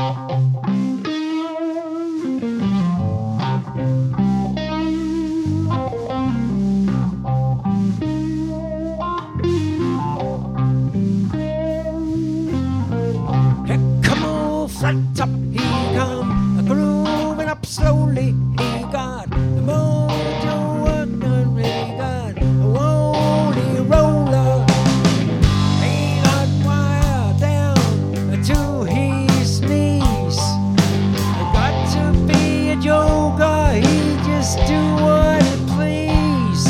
Come on, flat top, he come, grooving up slowly. He got the mojo working, he got a woolly roller. He got wire down to his knees. Got to be a joker, he just do what he please.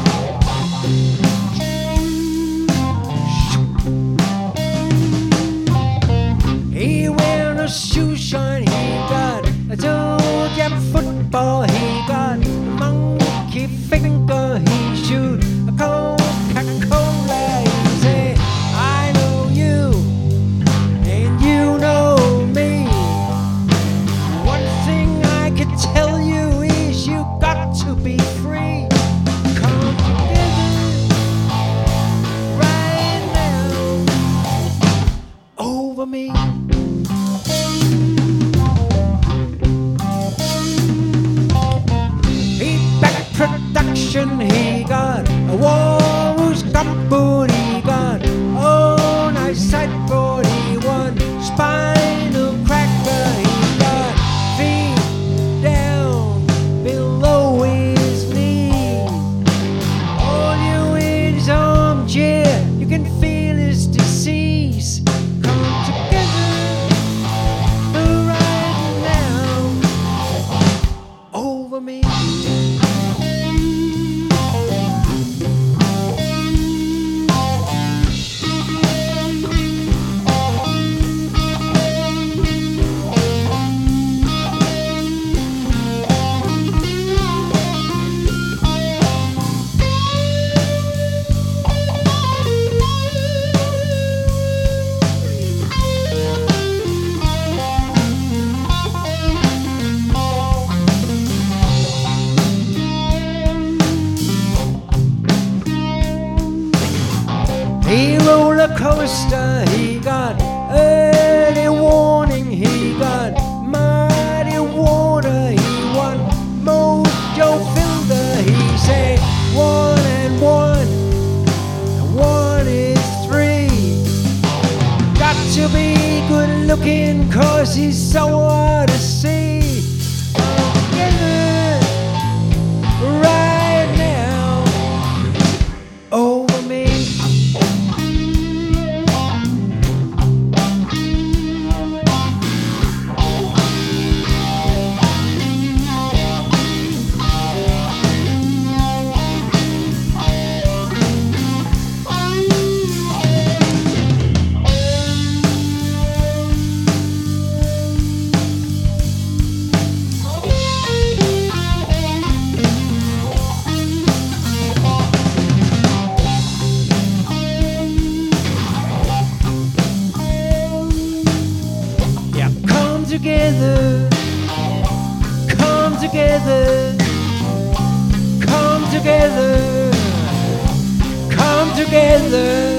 He wear a shoe shine, he got a toe jab football, he got a monkey finger, he shoot a Coca-Cola. He say, I know you, and you know me. One thing I can tell you is you got to be free. Come together right now over me. Production, he got a Walrus cupboard, he got oh nice sideboard, he won spinal cracker, he got feet down below his knee. All you in his armchair, you can feel his disease. Come together right now over me. He roller coaster, he got early warning, he got muddy water, he won mojo filter. He say 1 and 1, and 1 is 3. Got to be good looking, cause he's so hard to see. Together right now over me. Together, come together, come together, come together.